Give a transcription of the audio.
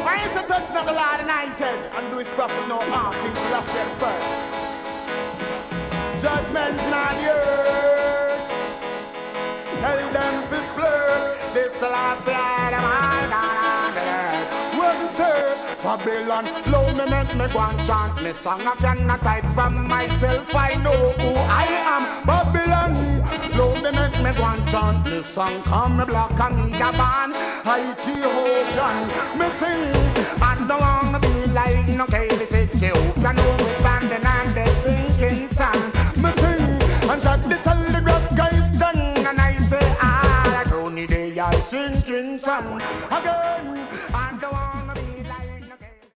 Why is it touching of the Lord anointed and do his prophet no harm? Things will have said first. Judgment on the earth. Tell them this blur. This the last year of my God. Well, sir, Babylon, low me make me go and chant me song. I cannot hide from myself. I know who I am. Babylon, low me make me go and chant me song. Come me black and me a band. Ethiopian, me sing. I don't wanna be like no Kelly Ethiopian. No, we standing on the sinking sun. Me sing, and that the solid rock is done. And I say, ah, only they are sinking sun. Again.